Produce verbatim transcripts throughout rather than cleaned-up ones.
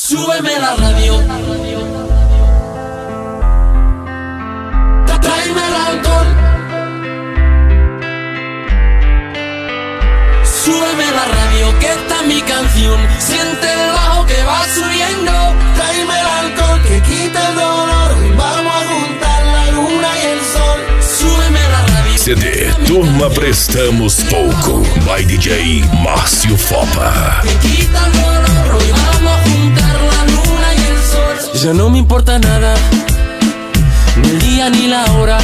Súbeme la radio. Tráeme el alcohol. Súbeme la radio, que esta es mi canción. Siente el bajo que va subiendo. Tráeme el alcohol que quita el dolor. Vamos a juntar la luna y el sol. Súbeme la radio. C D Turma Prestamos Pouco by D J Márcio Fopa. Que quita el dolor. Hoy vamos a juntar la luna y el sol. Ya no me importa nada, ni el día ni la hora.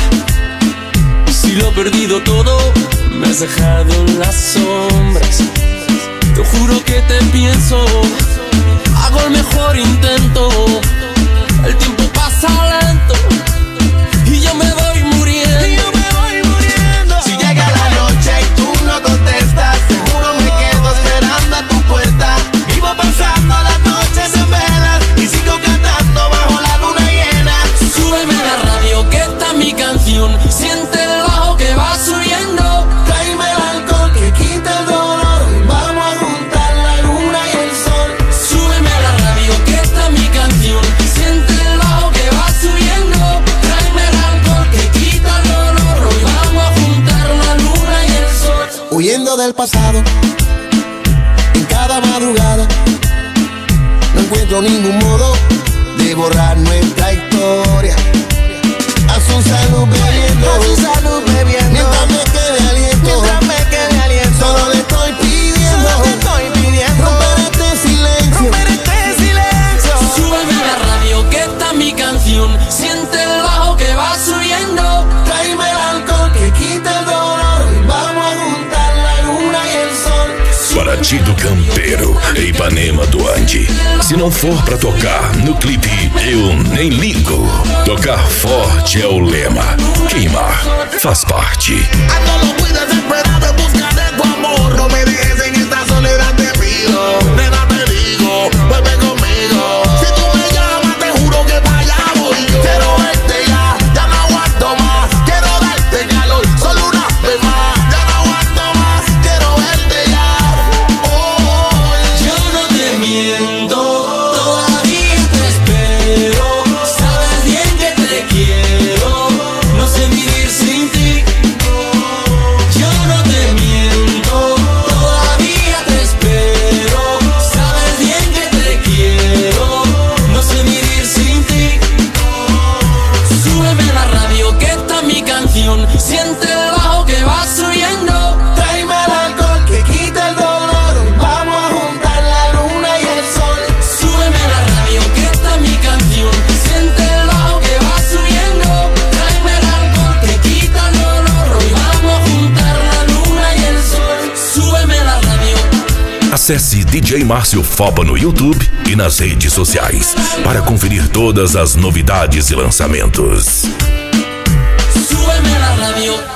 Si lo he perdido todo, me has dejado en las sombras. Te juro que te pienso, hago el mejor intento. El tiempo pasa lento y yo me voy muriendo. Y yo me voy muriendo. Si llega la noche y tú no contestas, seguro me quedo esperando a tu puerta. Vivo pasando las noches en velas y sigo cantando bajo la luna llena. Súbeme la radio, que esta es mi canción. Siente el bajo que va subiendo. Tráeme el alcohol que quita el dolor. Vamos a juntar la luna y el sol. Súbeme la radio, que esta es mi canción. Siente el bajo que va subiendo. Tráeme el alcohol que quita el dolor. Hoy vamos a juntar la luna y el sol. Huyendo del pasado, en cada madrugada, no encuentro ningún modo de borrar nuestra historia. A su salud bebiendo, a su salud bebiendo, mientras me quede aliento, mientras me quede aliento. Solo le estoy pidiendo, solo le estoy pidiendo, romper este silencio, romper este silencio. Súbeme la radio, que esta es mi canción. Siente el bajo que va subiendo. Tráeme el alcohol que quita el dolor. Vamos a juntar la luna y el sol. Paraty do Campeiro, Ipanema do Ande. Se não for pra tocar no clipe, eu nem ligo. Tocar forte é o lema. Queimar faz parte. A todo cuidas esperando en busca de tu amor. No me dejes en esta soledad, te pido. Nena, te digo, vuelve conmigo. Si tú me llamas, te juro que para allá voy yo. Quiero verte ya, ya no aguanto más. Quiero darte calor, solo una vez más. Ya no aguanto más, quiero verte ya. Oh, Yo no te miento, todavía te espero. Sabes bien que te quiero, no sé vivir sin ti. Yo no te miento, todavía te espero. Sabes bien que te quiero, no sé vivir sin ti. Súbeme la radio, que esta es mi canción. Siente el bajo que va subiendo. Tráeme el alcohol que quita el dolor. Vamos a juntar la luna y el sol. Súbeme la radio, que esta es mi canción. Siente el bajo que va subiendo. Tráeme el alcohol que quita el dolor. Hoy vamos a juntar la luna y el sol. Súbeme la radio. Acesse D J Márcio Fopa no YouTube e nas redes sociais para conferir todas as novidades e lançamentos. Súbeme la radio.